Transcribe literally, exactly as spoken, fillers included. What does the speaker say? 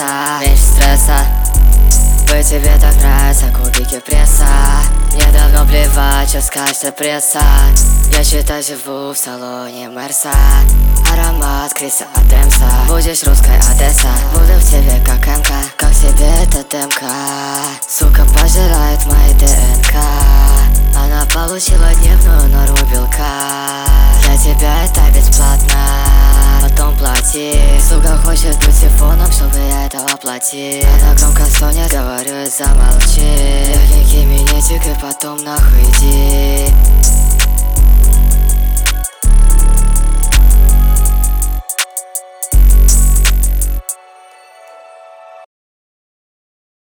пресса, меньше стресса. Быть тебе так нравится, кубики пресса. Мне давно плевать, что скажет пресса. Я считай живу в салоне Мерса. Аромат Криса от Эмса. Будешь русской Одесса. Буду в тебе как Эмка. Как себе эта демка. Сука пожирает мои ДНК. Она получила дневную норму белка. Для тебя это бесплатно, потом плати. Сука хочет быть сифоном, чтобы я это воплотил. Она громко стонет, говорю и замолчи. Техники минетик и потом нахуй иди.